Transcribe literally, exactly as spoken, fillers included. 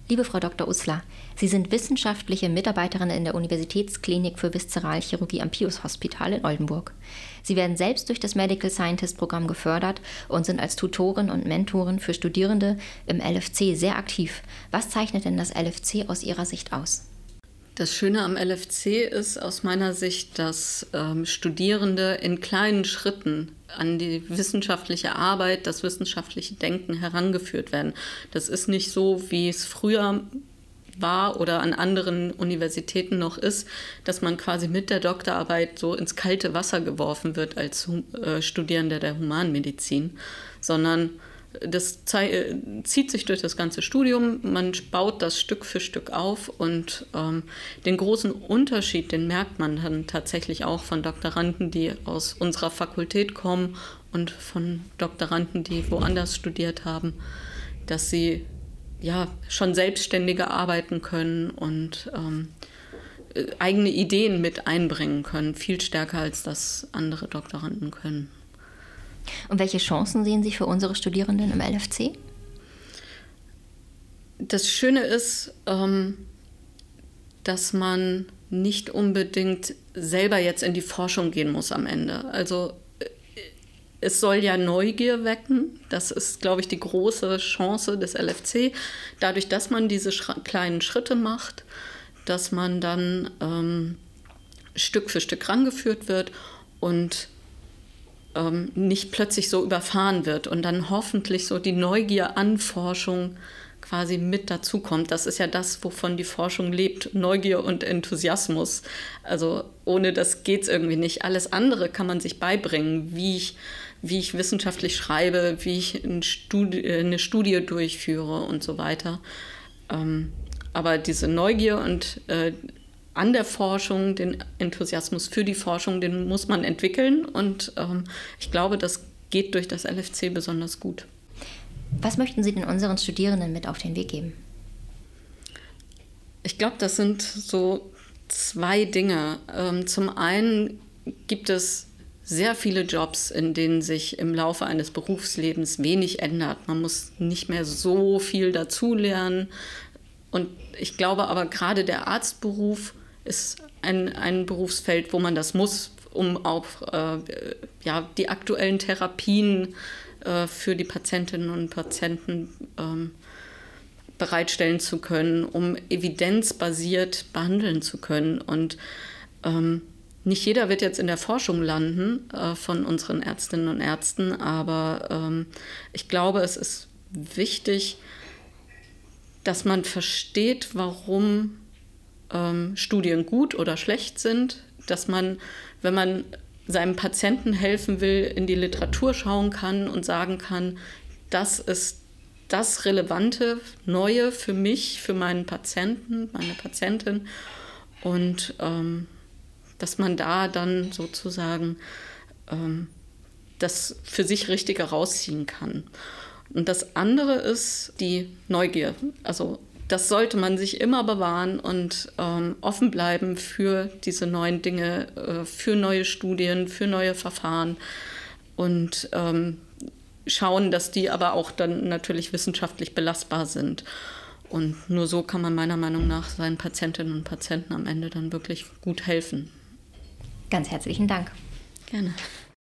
Liebe Frau Doktor Uslar, Sie sind wissenschaftliche Mitarbeiterin in der Universitätsklinik für Viszeralchirurgie am Pius-Hospital in Oldenburg. Sie werden selbst durch das Medical Scientist-Programm gefördert und sind als Tutorin und Mentorin für Studierende im L F C sehr aktiv. Was zeichnet denn das L F C aus Ihrer Sicht aus? Das Schöne am L F C ist aus meiner Sicht, dass ähm, Studierende in kleinen Schritten an die wissenschaftliche Arbeit, das wissenschaftliche Denken herangeführt werden. Das ist nicht so, wie es früher war oder an anderen Universitäten noch ist, dass man quasi mit der Doktorarbeit so ins kalte Wasser geworfen wird als äh, Studierender der Humanmedizin, sondern das zieht sich durch das ganze Studium, man baut das Stück für Stück auf und ähm, den großen Unterschied, den merkt man dann tatsächlich auch von Doktoranden, die aus unserer Fakultät kommen und von Doktoranden, die woanders studiert haben, dass sie ja schon selbstständiger arbeiten können und ähm, eigene Ideen mit einbringen können, viel stärker als das andere Doktoranden können. Und welche Chancen sehen Sie für unsere Studierenden im L F C? Das Schöne ist, dass man nicht unbedingt selber jetzt in die Forschung gehen muss am Ende. Also es soll ja Neugier wecken. Das ist, glaube ich, die große Chance des L F C. Dadurch, dass man diese kleinen Schritte macht, dass man dann ähm, Stück für Stück rangeführt wird und nicht plötzlich so überfahren wird und dann hoffentlich so die Neugier an Forschung quasi mit dazukommt. Das ist ja das, wovon die Forschung lebt, Neugier und Enthusiasmus. Also ohne das geht es irgendwie nicht. Alles andere kann man sich beibringen, wie ich, wie ich wissenschaftlich schreibe, wie ich eine Studie, eine Studie durchführe und so weiter. Aber diese Neugier und an der Forschung, den Enthusiasmus für die Forschung, den muss man entwickeln und ähm, ich glaube, das geht durch das L F C besonders gut. Was möchten Sie denn unseren Studierenden mit auf den Weg geben? Ich glaube, das sind so zwei Dinge. Ähm, zum einen gibt es sehr viele Jobs, in denen sich im Laufe eines Berufslebens wenig ändert. Man muss nicht mehr so viel dazulernen und ich glaube aber gerade der Arztberuf ist ein, ein Berufsfeld, wo man das muss, um auch äh, ja, die aktuellen Therapien äh, für die Patientinnen und Patienten ähm, bereitstellen zu können, um evidenzbasiert behandeln zu können. Und ähm, nicht jeder wird jetzt in der Forschung landen äh, von unseren Ärztinnen und Ärzten, aber ähm, ich glaube, es ist wichtig, dass man versteht, warum ähm, Studien gut oder schlecht sind, dass man, wenn man seinem Patienten helfen will, in die Literatur schauen kann und sagen kann, das ist das Relevante, Neue für mich, für meinen Patienten, meine Patientin und ähm, dass man da dann sozusagen ähm, das für sich Richtige rausziehen kann. Und das andere ist die Neugier. Also das sollte man sich immer bewahren und ähm, offen bleiben für diese neuen Dinge, äh, für neue Studien, für neue Verfahren und ähm, schauen, dass die aber auch dann natürlich wissenschaftlich belastbar sind. Und nur so kann man meiner Meinung nach seinen Patientinnen und Patienten am Ende dann wirklich gut helfen. Ganz herzlichen Dank. Gerne.